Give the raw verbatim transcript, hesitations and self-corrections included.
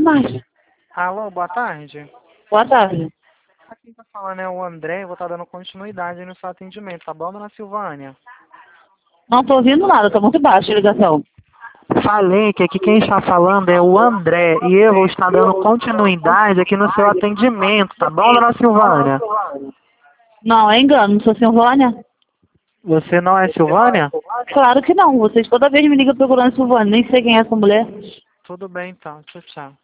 mais. Alô, boa tarde. Boa tarde. Aqui tá falando é o André, eu vou estar dando continuidade no seu atendimento, tá bom, dona Silvânia? Não tô ouvindo nada, tá muito baixa a ligação. Falei que aqui quem está falando é o André e eu vou estar dando continuidade aqui no seu atendimento, tá bom, dona Silvânia? Não, é engano, não sou Silvânia? Você não é Silvânia? Claro que não, vocês toda vez me ligam procurando Silvânia, nem sei quem é essa mulher. Tudo bem então, tchau, tchau.